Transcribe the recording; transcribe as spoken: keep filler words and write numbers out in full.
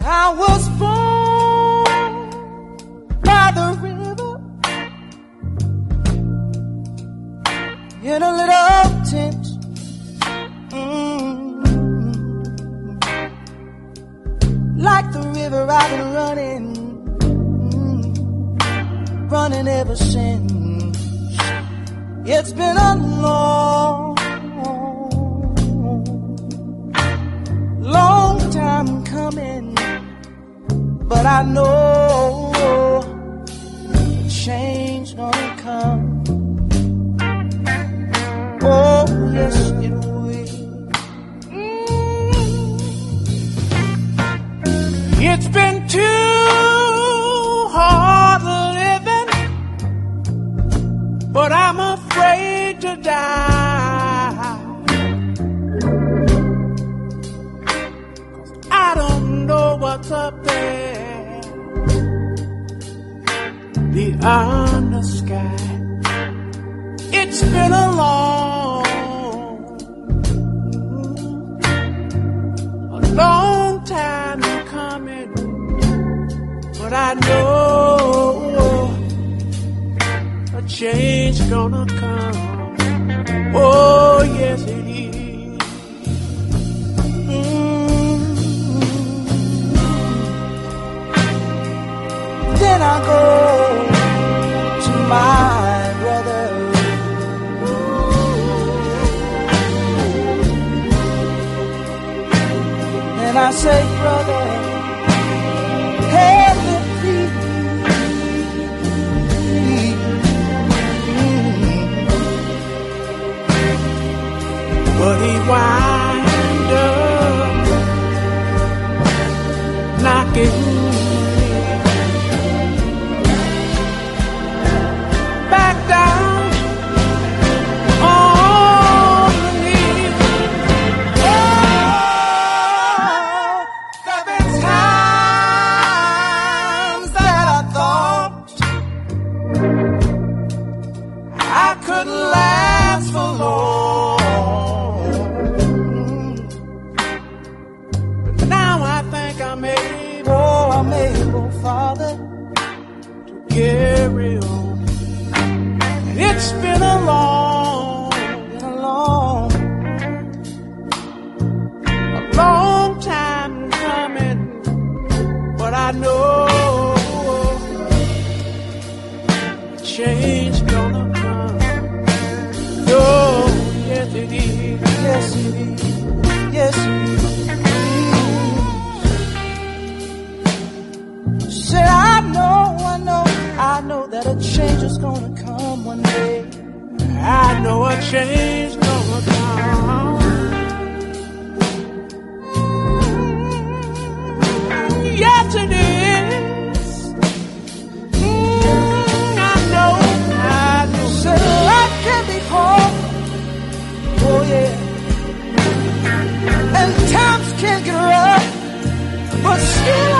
I was born by the river in a little tent. Mm-hmm. Like the river I've been running, mm-hmm. running ever since. It's been a long, long time coming, but I know change gonna come. Oh, yes, it will. Mm. It's been too hard living, but I'm afraid to die. I don't know what's up there beyond the sky. It's been a long, a long time coming, but I know a change gonna come. Oh, yes it is. Then I go to my brother, and I say, brother, help me please. But he wind up knocking back down on me. Oh, there've been times that I thought I couldn't last for long, but now I think I'm able, oh, I'm able, Father, to carry on. It's been a long, been a long, a long time coming, but I know change gonna come. Oh, yes it is, yes it is, yes it is. Said I know, I know, I know that a change is gonna come one day. I know a change gonna come. Yes it is. Mm, I know, I know. Said life can be hard. Oh yeah. And times can get rough, but still